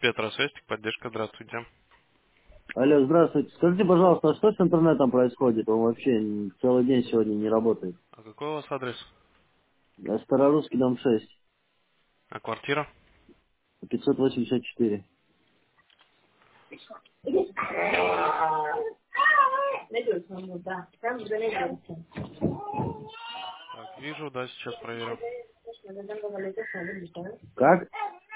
Петросвязь, поддержка, здравствуйте. Алло, здравствуйте. Скажите, пожалуйста, а что с интернетом происходит? Он вообще целый день сегодня не работает. А какой у вас адрес? Старорусский дом 6, А квартира? 584. Так, вижу, да, сейчас проверю. Как?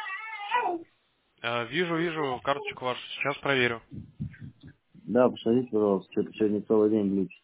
Вижу карточку вашу, сейчас проверю. Да, посмотрите, пожалуйста, что-то сегодня целый день глючит.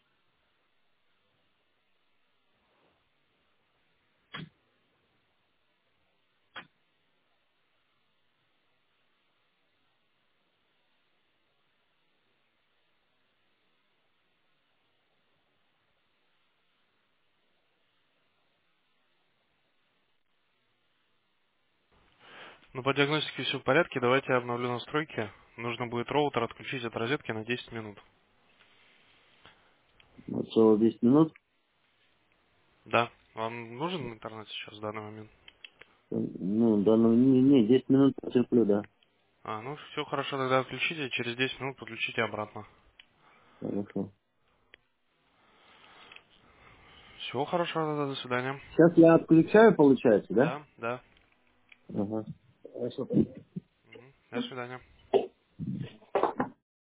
Ну, по диагностике все в порядке, давайте я обновлю настройки. Нужно будет роутер отключить от розетки на 10 минут. Вот целых 10 минут. Да. Вам нужен интернет сейчас в данный момент? Ну, да, ну, не, 10 минут потерплю, да. Ну, все хорошо, тогда отключите, через 10 минут подключите обратно. Хорошо. Всего хорошего, тогда до свидания. Сейчас я отключаю, получается, да? Да, да. Ага. Хорошо. До свидания.